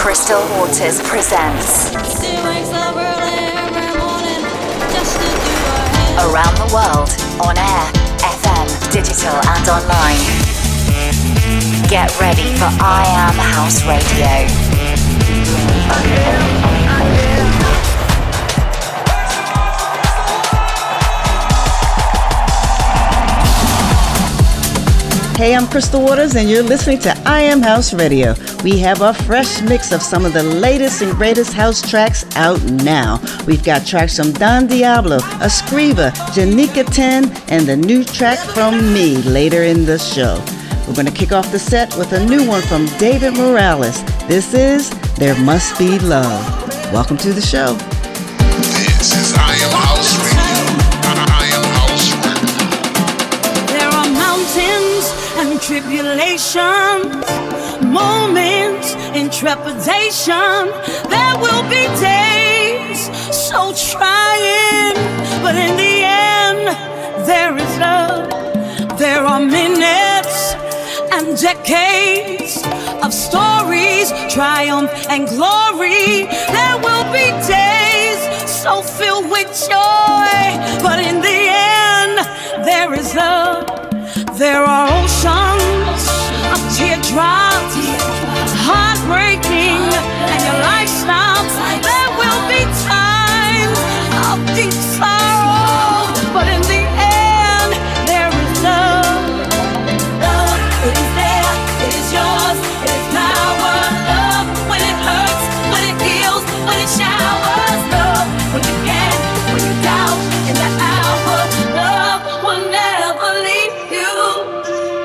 Crystal Waters presents Around the World, on air, FM, digital and online. Get ready for I Am House Radio. Hey, I'm Crystal Waters, and you're listening to I Am House Radio. We have a fresh mix of some of the latest and greatest house tracks out now. We've got tracks from Don Diablo, Escriva, Janika 10, and the new track from me later in the show. We're going to kick off the set with a new one from David Morales. This is There Must Be Love. Welcome to the show. This is I Am House Radio. I Am House Radio. There are mountains and tribulations, moments in trepidation. There will be days so trying, but in the end, there is love. There are minutes and decades of stories, triumph and glory. There will be days so filled with joy, but in the end, there is love. There are oceans of teardrops, heartbreaking, and your life stops. There will be times of deep sorrow, but in the end, there is love. Love, it is there, it is yours, it is power. Love, when it hurts, when it heals, when it showers. Love, when you can, when you doubt, in the hour. Love will never leave you.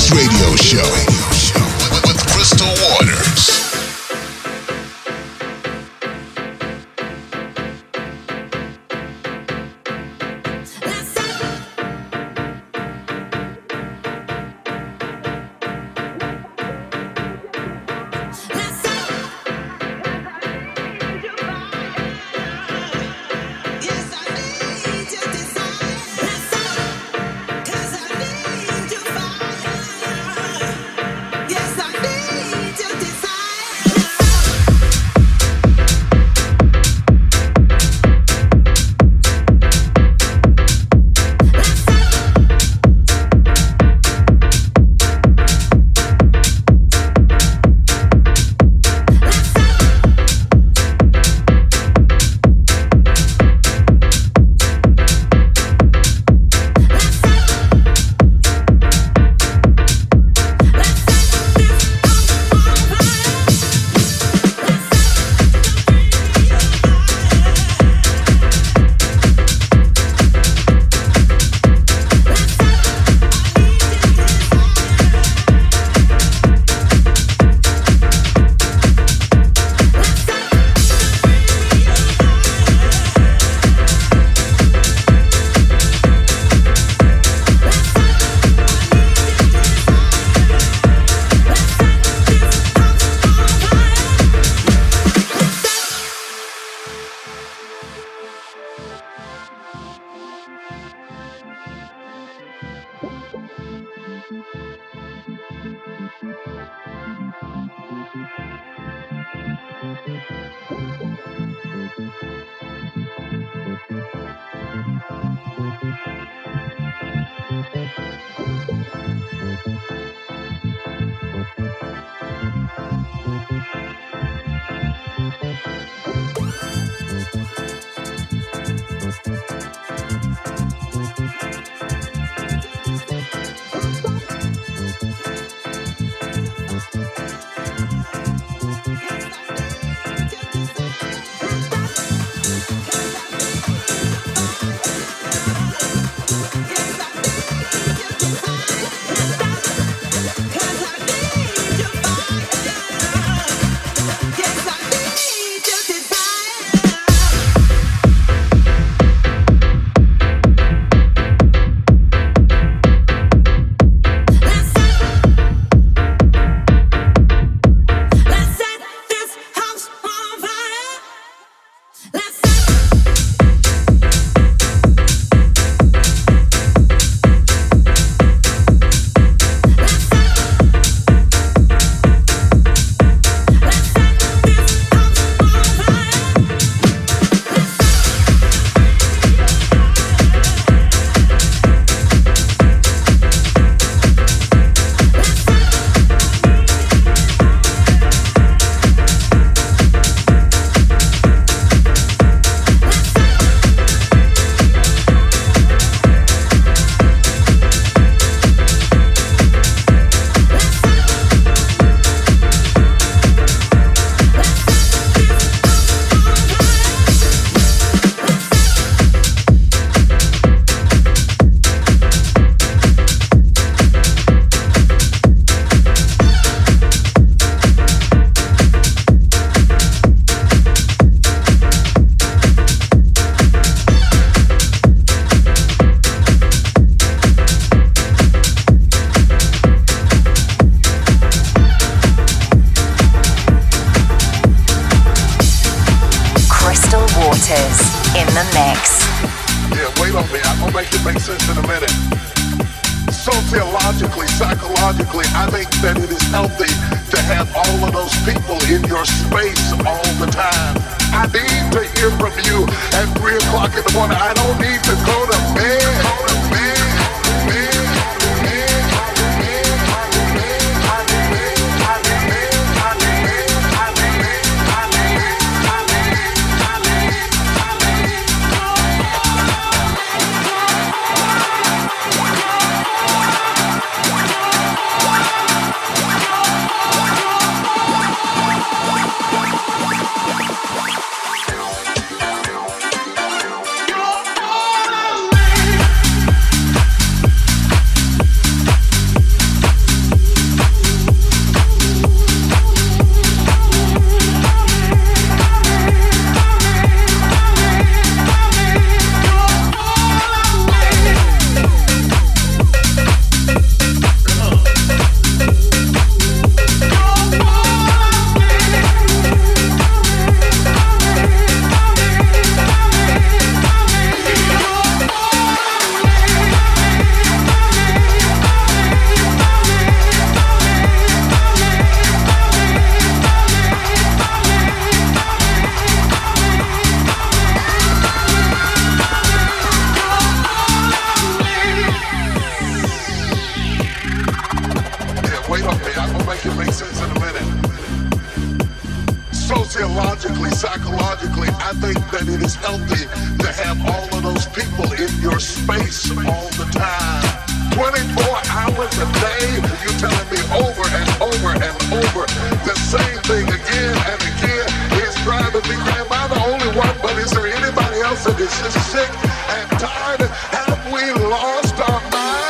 House Radio Show with Crystal Waters. psychologically, I think that it is healthy to have all of those people in your space all the time. 24 hours a day, you telling me over and over and over the same thing again and again is driving me crazy. Am I the only one, but is there anybody else that is just sick and tired? Have we lost our mind?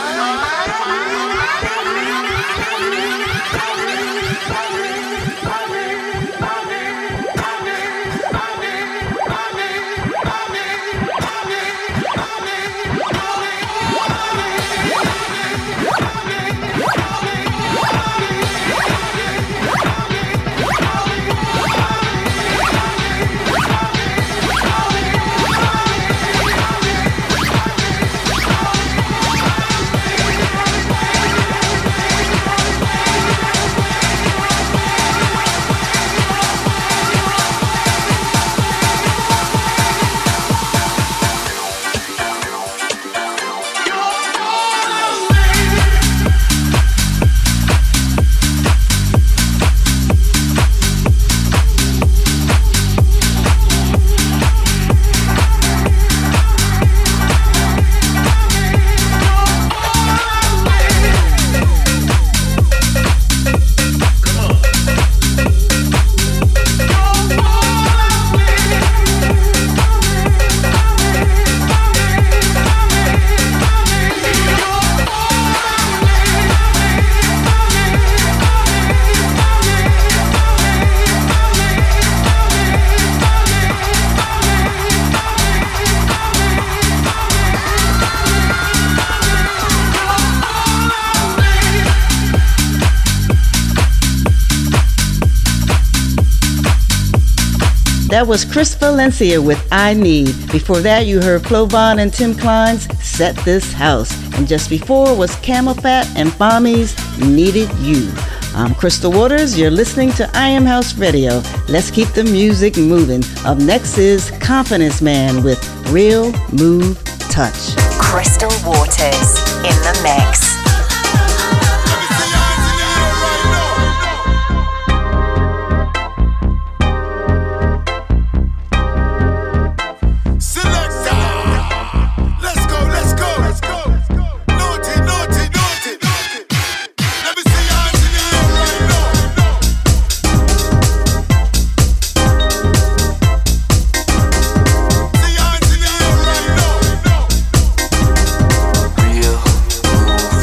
That was Chris Valencia with I Need. Before that, you heard Flo Vaughn and Tim Klein's Set This House. And just before was Camel Fat and Bommies Needed You. I'm Crystal Waters. You're listening to I Am House Radio. Let's keep the music moving. Up next is Confidence Man with Real Move Touch. Crystal Waters in the mix. Real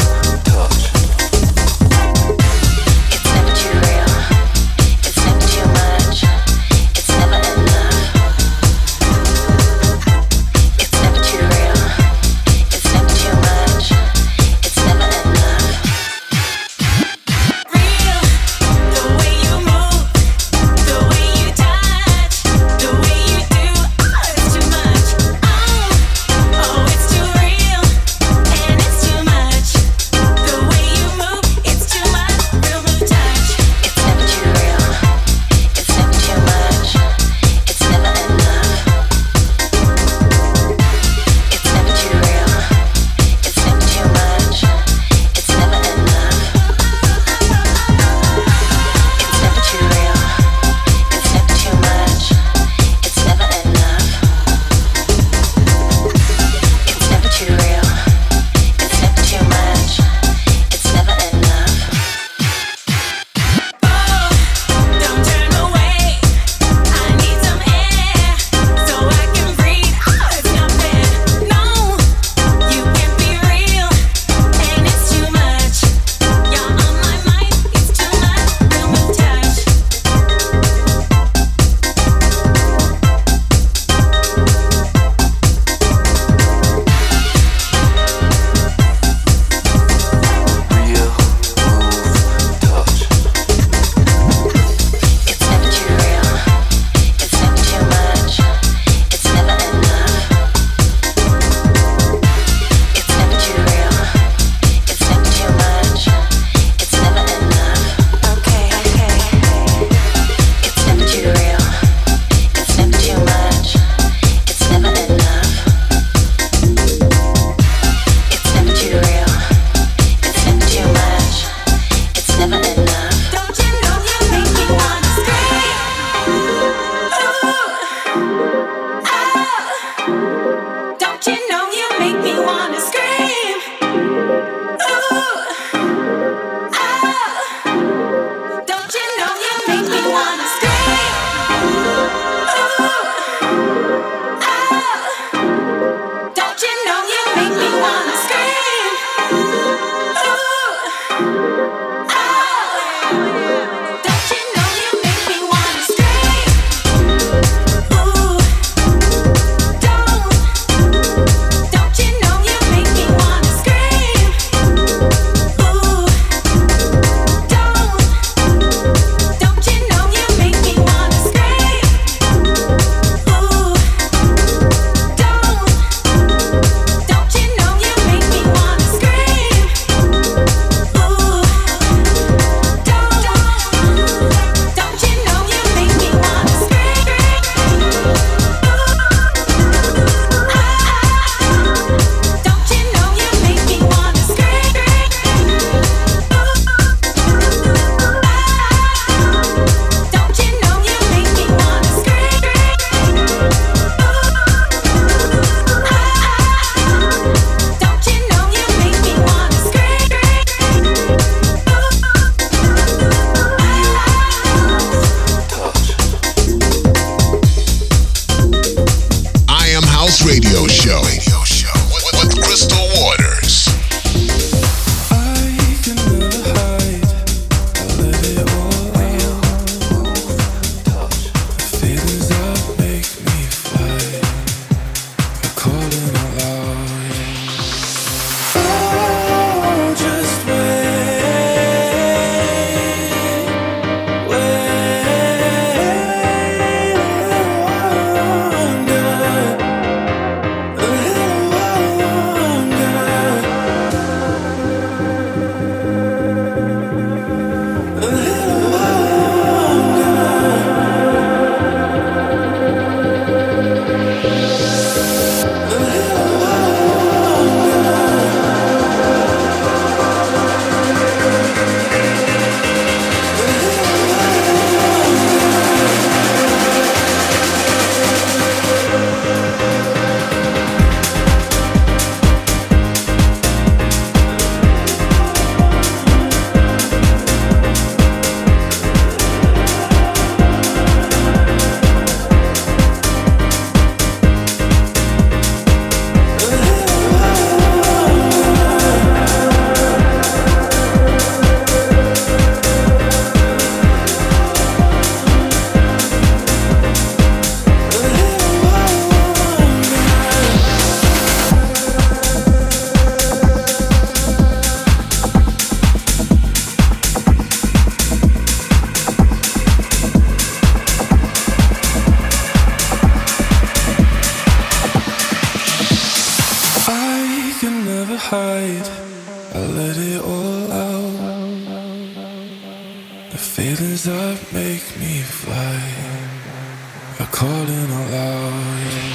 I let it all out. The feelings that make me fly are calling out loud.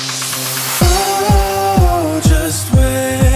Oh, just wait.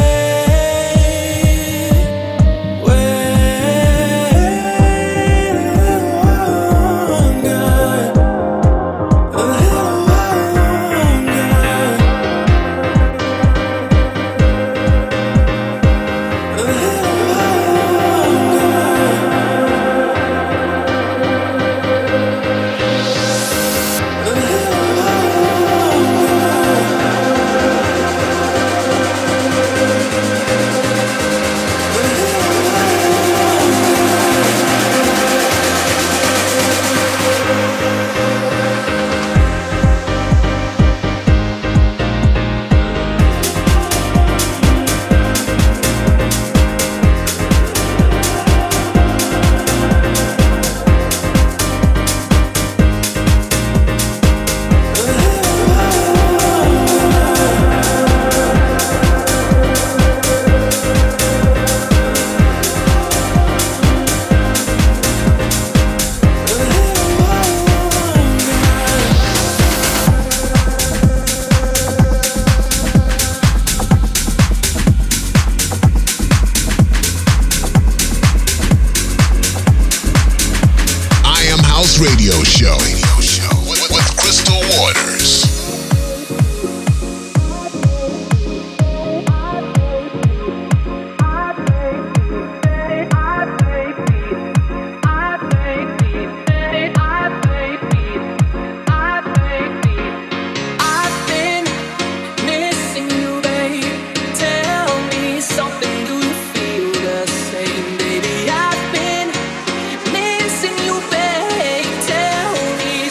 Radio Show with Crystal Waters. Tell me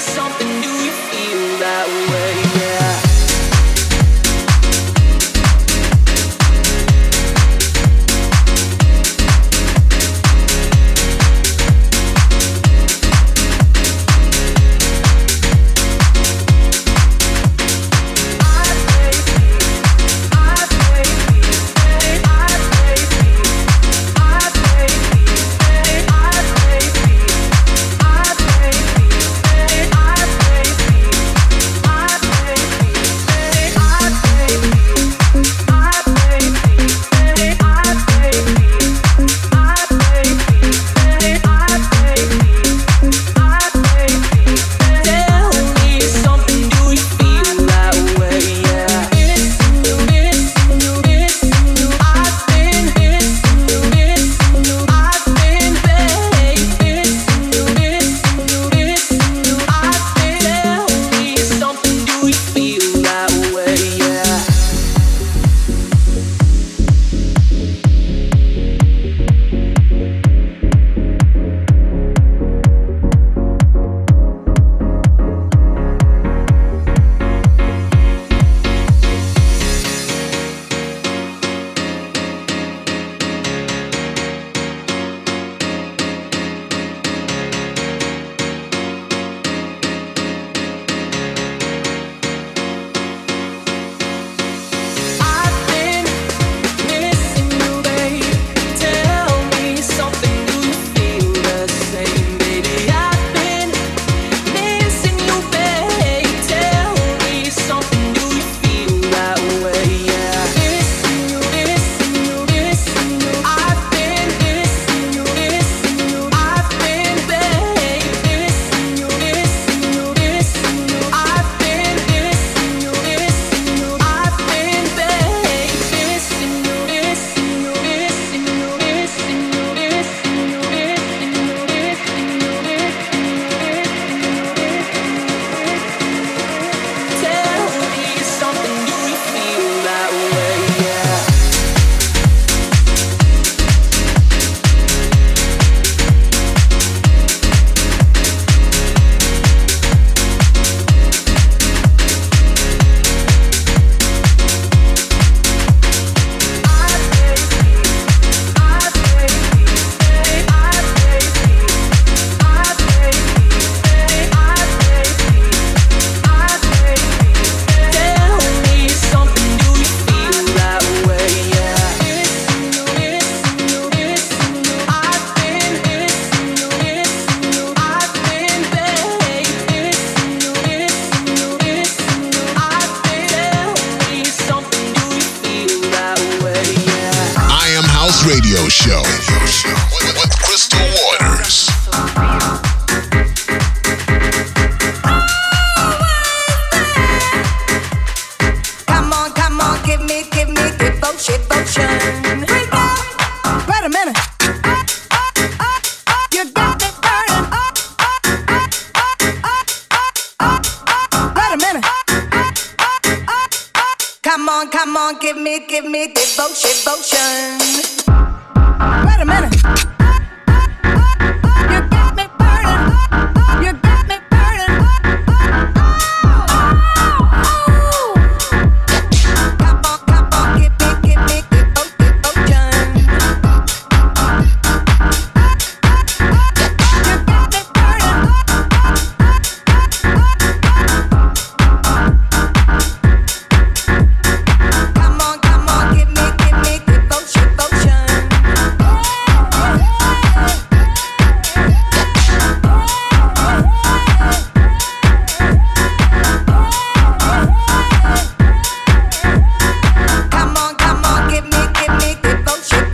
Radio Show with Crystal Waters. Come on, give me devotion. Wait a minute. You got me burning. Wait a minute. Come on, give me devotion. Wait a minute. You got me burning. You got me burning. Come on, give me devotion. You got me burning. Come on, give me devotion. Come on, give me devotion.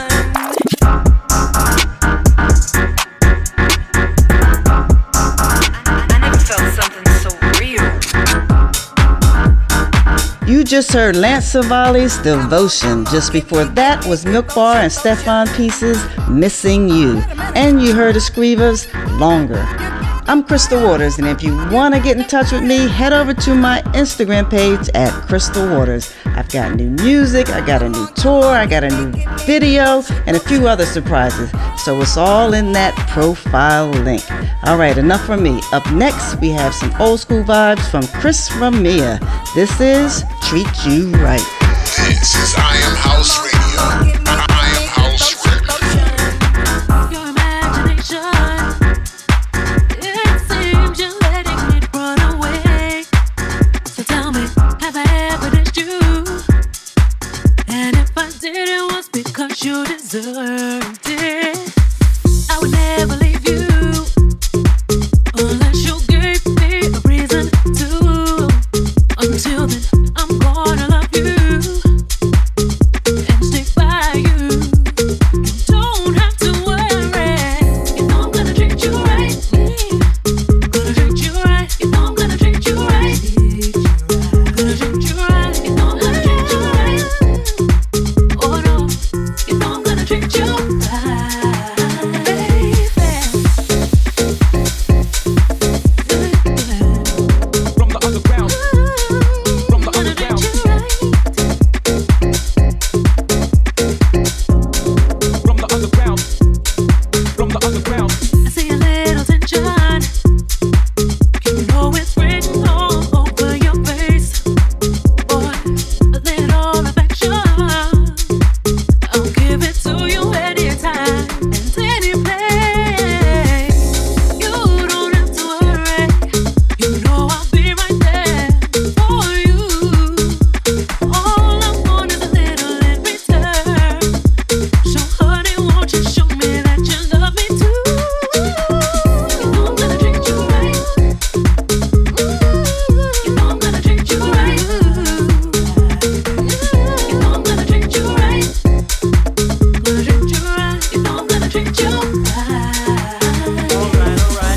I never felt something so real. You just heard Lance Savali's Devotion. Just before that was Milk Bar and Stefan Pieces' Missing You. And you heard Escriva's Longer. I'm Crystal Waters, and if you want to get in touch with me, head over to my Instagram page at Crystal Waters. I've got new music, I got a new tour, I got a new video, and a few other surprises. So it's all in that profile link. All right, enough from me. Up next, we have some old school vibes from Chris Ramia. This is Treat You Right. This is I Am House Radio. I Am House Radio. Your imagination, it seems you're letting it run away. So tell me, have I ever did you? And if I did, it was because you deserved it. I would never leave you unless you gave me a reason to. Until then, I'm gonna love you and stick by you. You don't have to worry. You know I'm gonna treat you right. Gonna treat you right. You know I'm gonna treat you right. Gonna treat you right. You know I'm gonna treat you right. Oh no, you know I'm gonna treat you right, baby. From the underground, from the underground, from the underground, from the underground. I see a little tension. You know it's written all over your face. Boy, a little affection. I'll give it to you anytime and any place. You don't have to worry. You know I'll be right there for you. All I want is a little in return. So honey, won't you show me that you love me too? You know I'm gonna treat you right. You know I'm gonna treat you right. You know I'm gonna treat you right. Gonna treat you right. You know I'm gonna treat you right. All right.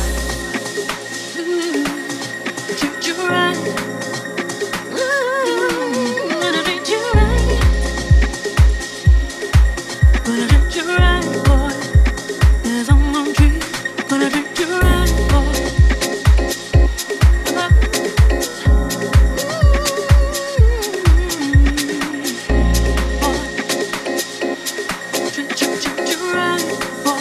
Treat you right. Gonna treat you right. Gonna treat you right, boy. Yes, I'm gonna treat you right, boy. Treat you right, boy.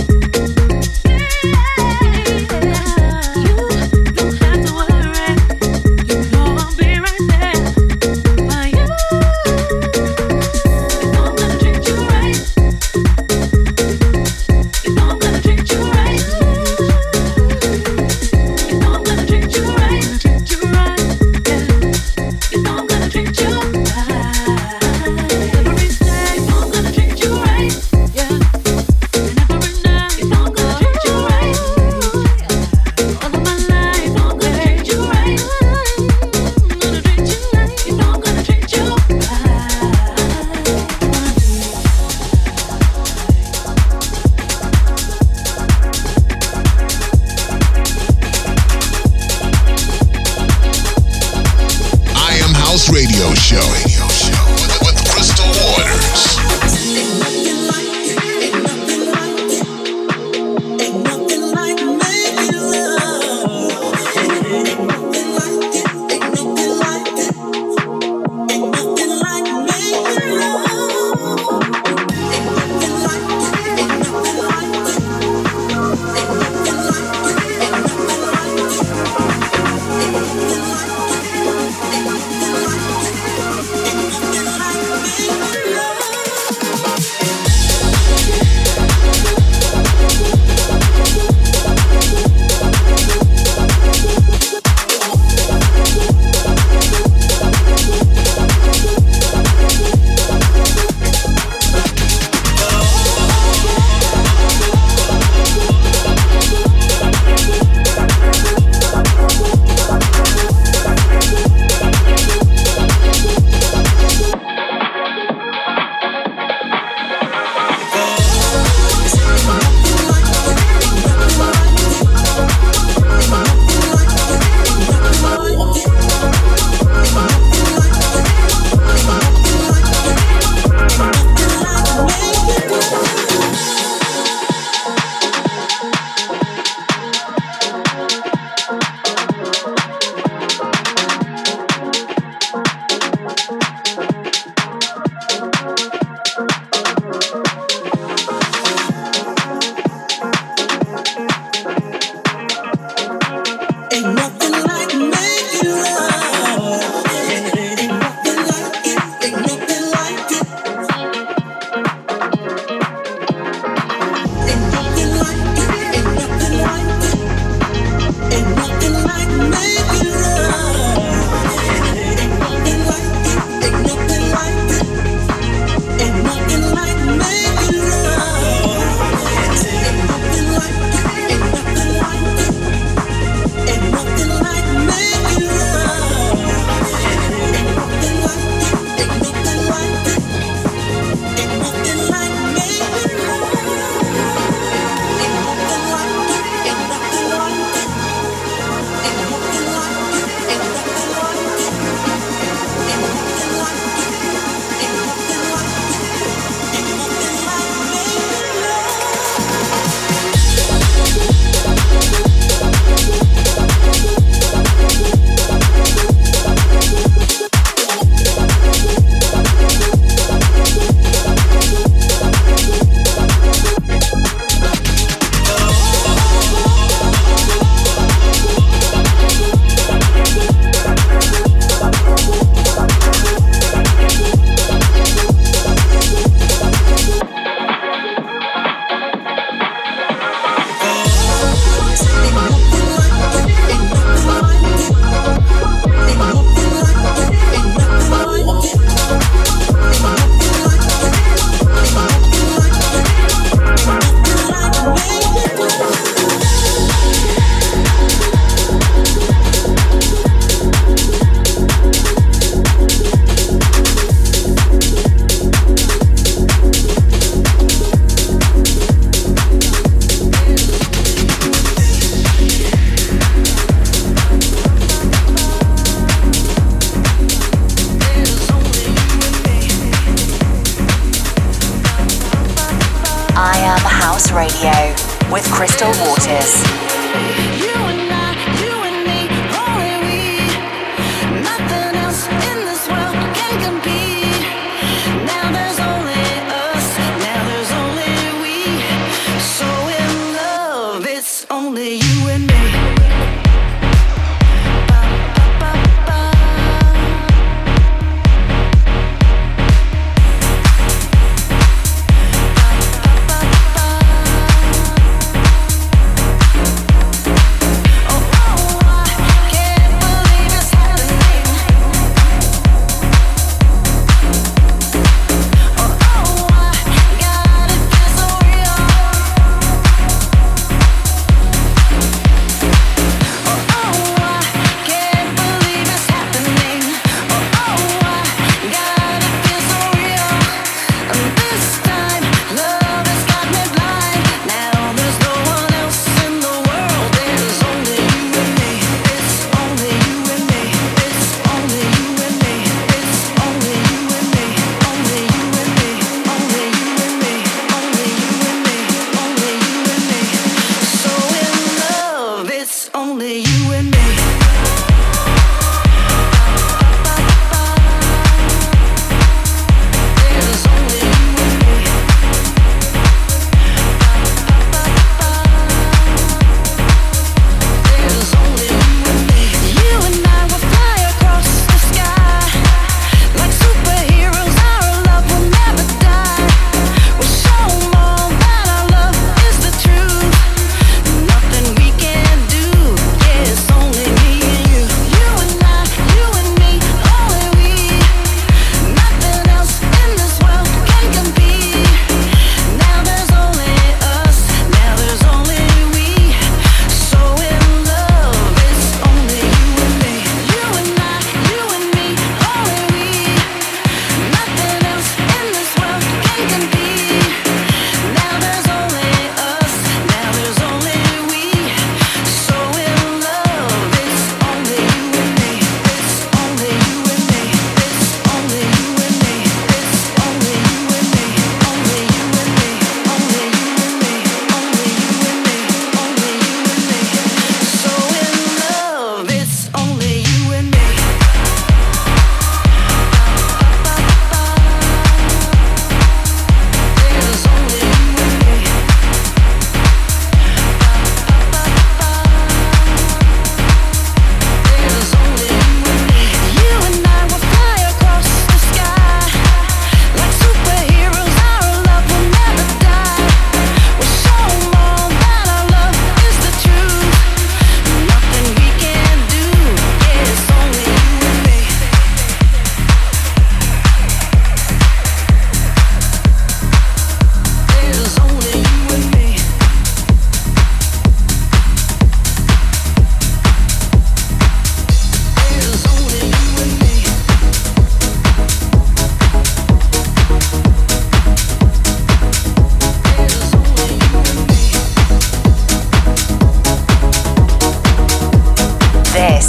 You don't have to worry. House Radio Show with Crystal Waters.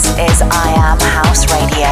This is I Am House Radio.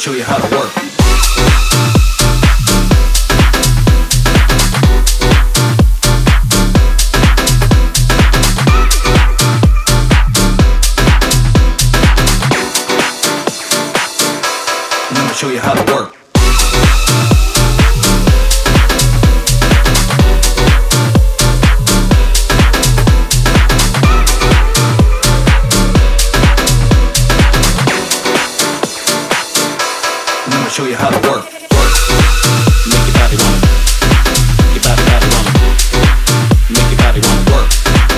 show you how to work. Show you how to work. I'm gonna show you how to work. Make your body wanna. Your body wanna. Make your body wanna work.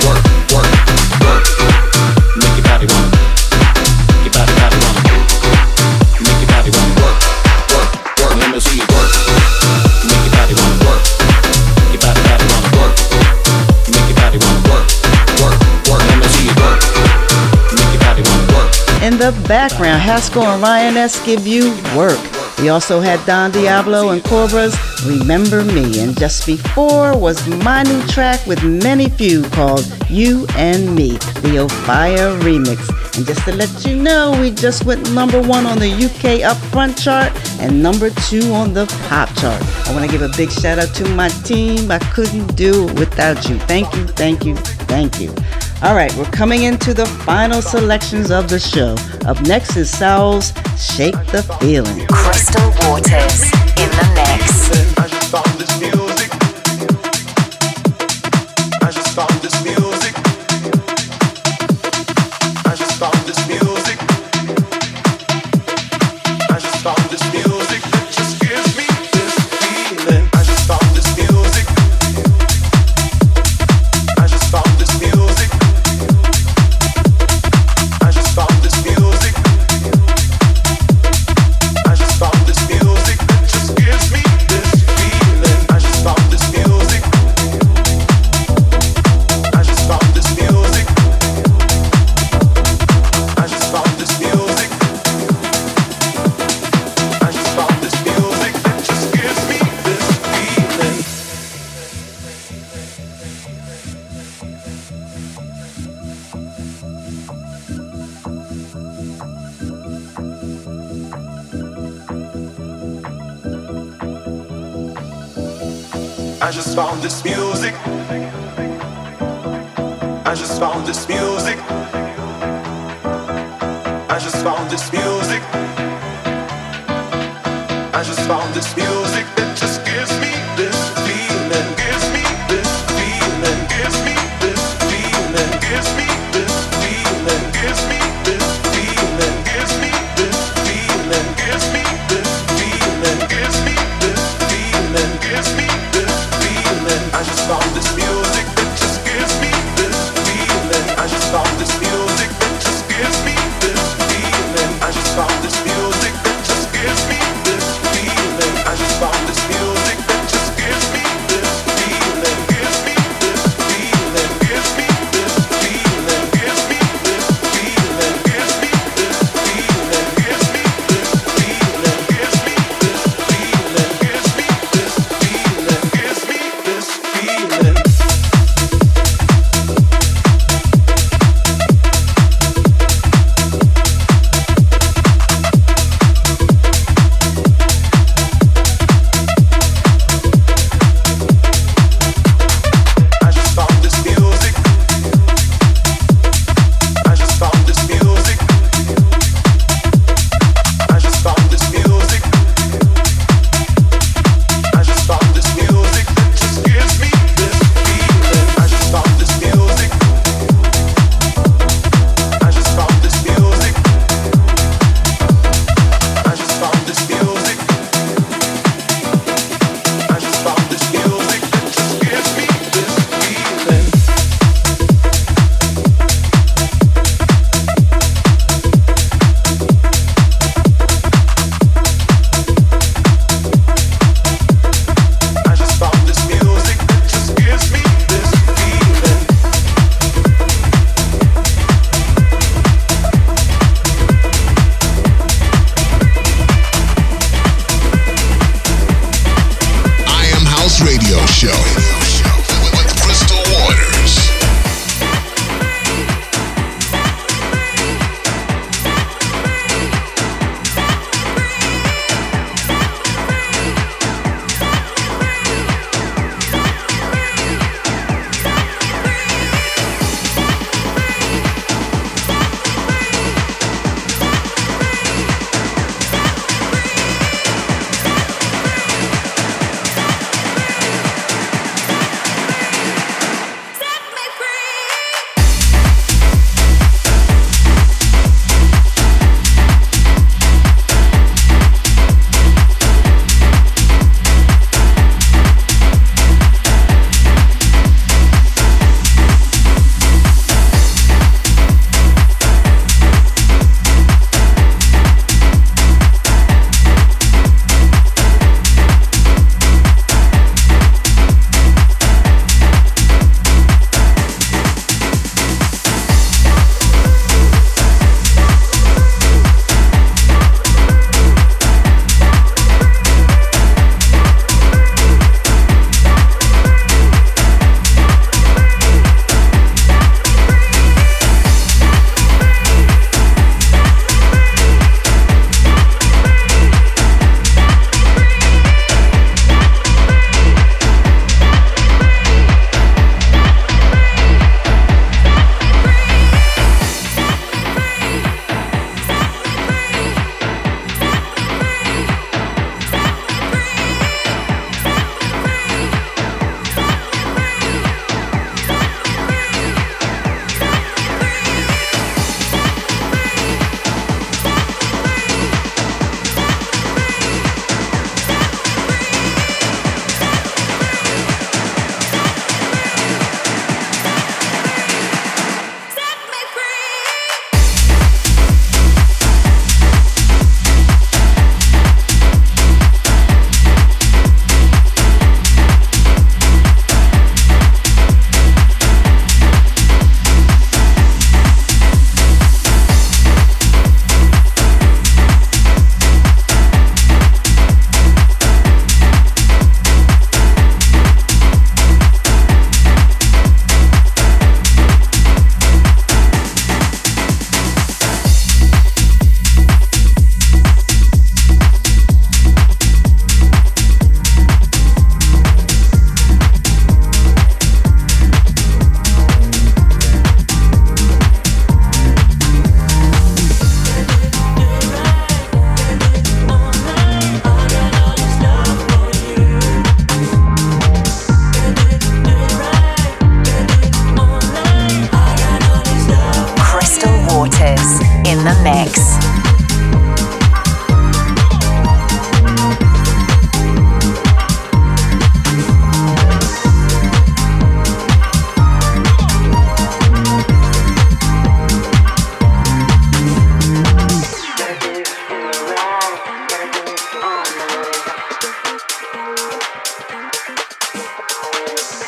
Make your body wanna. Your body wanna. Make your body wanna work. Let me see you work. Make your body wanna work. Your body wanna work. Make your body wanna work. Let me see you work. Make your body wanna work. In the background, Haskell and Lioness give you work. We also had Don Diablo and Cobra's Remember Me, and just before was my new track with Many Few called You and Me, the Ophia remix. And just to let you know, we just went #1 on the UK Upfront chart and #2 on the pop chart. I want to give a big shout out to my team. I couldn't do it without you. Thank you, thank you, thank you. All right, we're coming into the final selections of the show. Up next is Saul's Shake the Feeling. Crystal Waters in the mix. I just found this music. I just found this music. I just found this music. I just found this music that just gives me this feeling. I just found this music. I just found this music. I just found this music. I just found this music that just gives me this feeling. I just found this music. I just found this music. I just found this music. I just found this music that just gives me this feeling. I just found this music. I just found this music. I just found this music. I just found this music that just gives me this feeling. Gives me this feeling. Gives me this feeling. Gives me this feeling. Gives me this feeling. Gives me this feeling. Gives me this feeling. Gives me this feeling. Gives me this feeling. I just found this music that just gives me this feeling. I just found this music that just gives me this feeling. I just found this music that just gives me this feeling. I just found this music that just gives me this feeling. Gives me this feeling. Gives me this feeling. Gives me this feeling. Gives me this feeling. Gives me this feeling. Gives me this feeling. Gives me this feeling. Gives me this feeling. I just found this music. I just found this music. I just found this music. I just found this music that just gives me this feeling. I just found this music. I just found this music. I just found this music. I just found this music that just gives me this feeling. I just found this music that just gives me this feeling. I Am House Radio Show with Crystal Waters.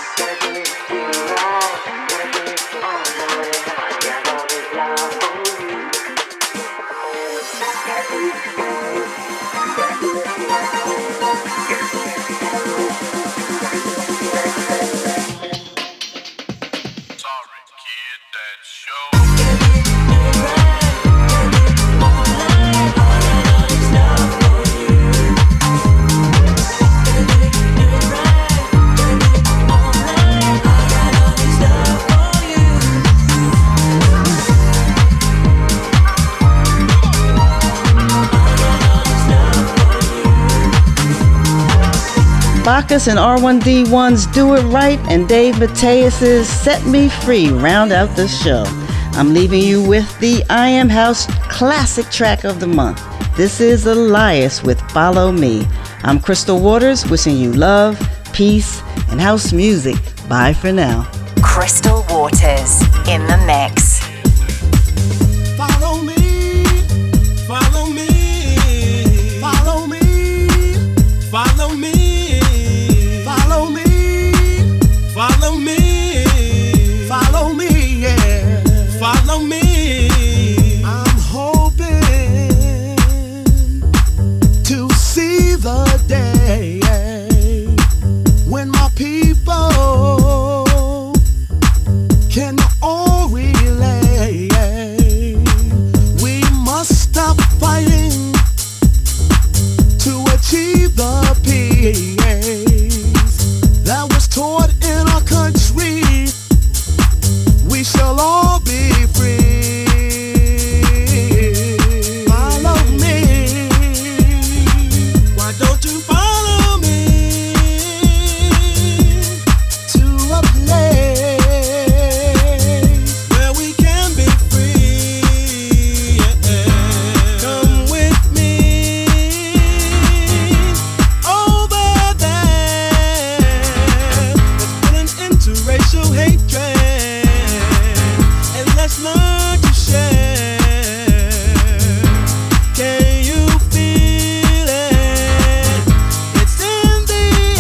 Bacchus and R1D1's Do It Right and Dave Mateus's Set Me Free round out the show. I'm leaving you with the I Am House classic track of the month. This is Elias with Follow Me. I'm Crystal Waters, wishing you love, peace, and house music. Bye for now. Crystal Waters in the mix. Follow me, follow me, follow me, follow me. Follow me, follow me, yeah. Follow me. I'm hoping to see the day when my people can all relate. We must stop fighting to achieve the peace that was taught in our country. We shall all be free. Follow me. Why don't you follow me to a place where we can be free? Yeah. Come with me over there. Let's put an end to racial hatred. Let's learn to share. Can you feel it? It's in the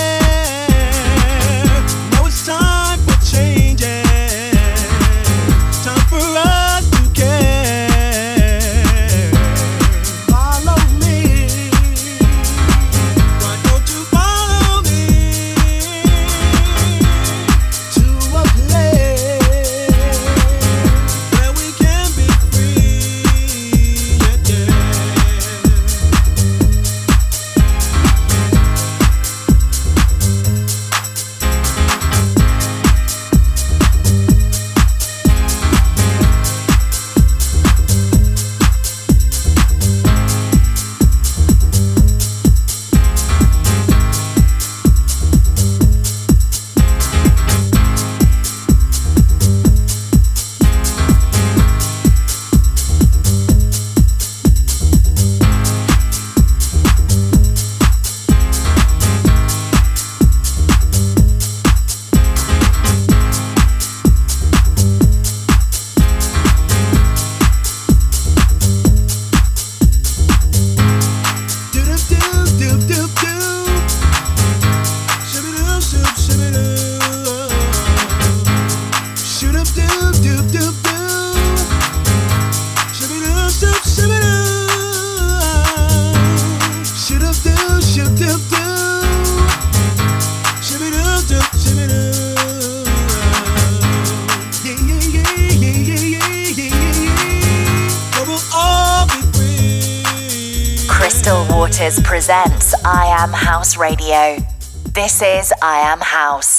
air. Now it's time for changes. Time for us to care. Follow me. Why don't you follow me to a place where we can be free? Yeah, yeah. Crystal Waters presents I Am House Radio. This is I Am House.